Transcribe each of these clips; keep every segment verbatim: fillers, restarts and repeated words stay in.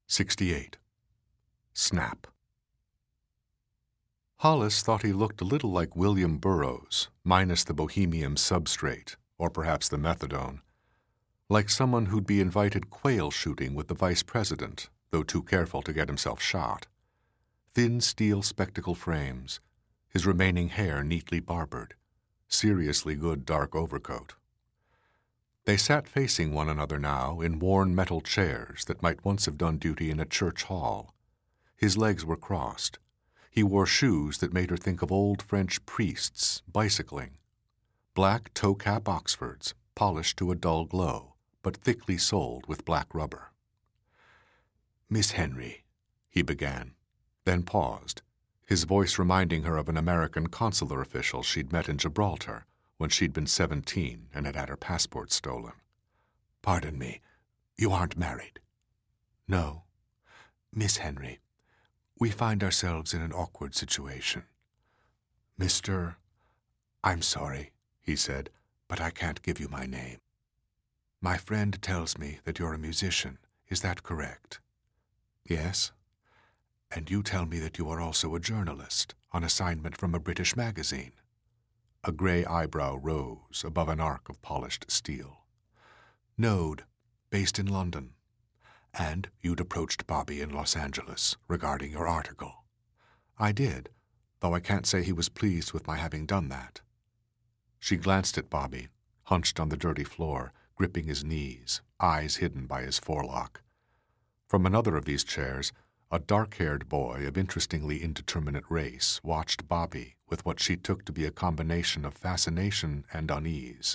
sixty-eight. Snap. Hollis thought he looked a little like William Burroughs, minus the bohemian substrate, or perhaps the methadone. Like someone who'd be invited quail shooting with the vice president, though too careful to get himself shot. Thin steel spectacle frames, his remaining hair neatly barbered, seriously good dark overcoat. They sat facing one another now in worn metal chairs that might once have done duty in a church hall. His legs were crossed. He wore shoes that made her think of old French priests bicycling. Black toe-cap Oxfords, polished to a dull glow, but thickly soled with black rubber. "Miss Henry," he began, then paused, his voice reminding her of an American consular official she'd met in Gibraltar when she'd been seventeen and had had her passport stolen. "Pardon me, you aren't married?" "No." "Miss Henry, we find ourselves in an awkward situation. Mister I'm sorry," he said, "but I can't give you my name. My friend tells me that you're a musician. Is that correct?" "Yes." "And you tell me that you are also a journalist, on assignment from a British magazine." A gray eyebrow rose above an arc of polished steel. "Node, based in London. And you'd approached Bobby in Los Angeles regarding your article." "I did, though I can't say he was pleased with my having done that." She glanced at Bobby, hunched on the dirty floor, gripping his knees, eyes hidden by his forelock. From another of these chairs, a dark-haired boy of interestingly indeterminate race watched Bobby with what she took to be a combination of fascination and unease.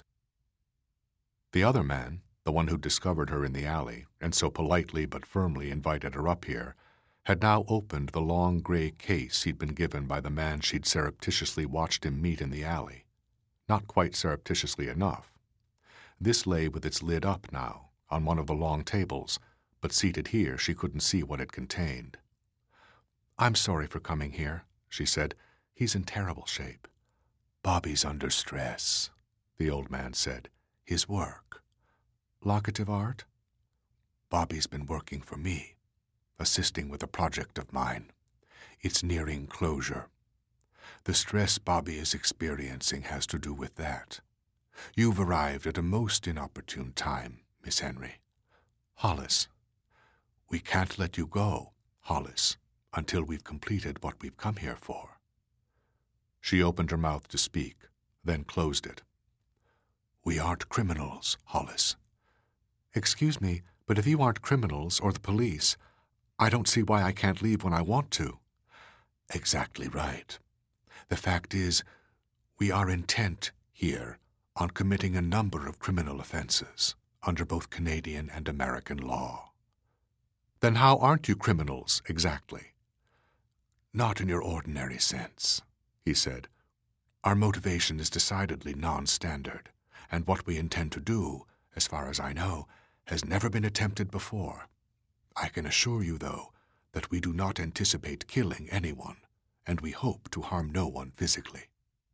The other man, the one who discovered her in the alley and so politely but firmly invited her up here, had now opened the long gray case he'd been given by the man she'd surreptitiously watched him meet in the alley. Not quite surreptitiously enough. This lay with its lid up now, on one of the long tables, but seated here she couldn't see what it contained. "I'm sorry for coming here," she said. "He's in terrible shape." "Bobby's under stress," the old man said. "His work." "Locative art?" "Bobby's been working for me, assisting with a project of mine. It's nearing closure. The stress Bobby is experiencing has to do with that. You've arrived at a most inopportune time, Miss Henry." "Hollis." "We can't let you go, Hollis, until we've completed what we've come here for." She opened her mouth to speak, then closed it. "We aren't criminals, Hollis." "Excuse me, but if you aren't criminals or the police, I don't see why I can't leave when I want to." "Exactly right. The fact is, we are intent here on committing a number of criminal offenses under both Canadian and American law." "Then how aren't you criminals, exactly?" "Not in your ordinary sense," he said. "Our motivation is decidedly non-standard, and what we intend to do, as far as I know, has never been attempted before. I can assure you, though, that we do not anticipate killing anyone, and we hope to harm no one physically."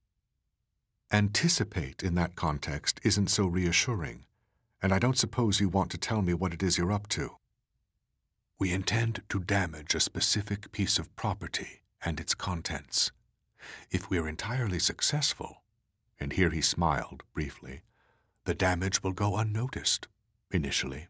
"Anticipate in that context isn't so reassuring, and I don't suppose you want to tell me what it is you're up to." "We intend to damage a specific piece of property and its contents. If we're entirely successful," and here he smiled briefly, "the damage will go unnoticed, initially."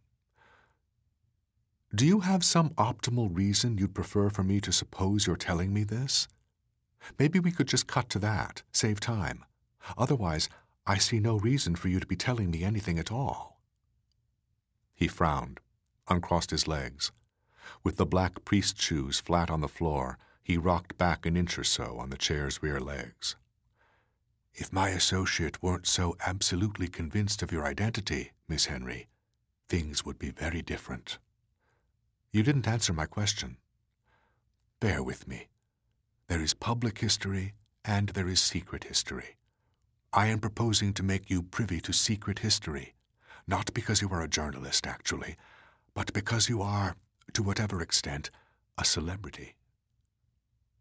"Do you have some optimal reason you'd prefer for me to suppose you're telling me this? Maybe we could just cut to that, save time. Otherwise, I see no reason for you to be telling me anything at all." He frowned, uncrossed his legs. With the black priest shoes flat on the floor, he rocked back an inch or so on the chair's rear legs. "If my associate weren't so absolutely convinced of your identity, Miss Henry, things would be very different." "You didn't answer my question." "Bear with me. There is public history and there is secret history. I am proposing to make you privy to secret history, not because you are a journalist, actually, but because you are, to whatever extent, a celebrity.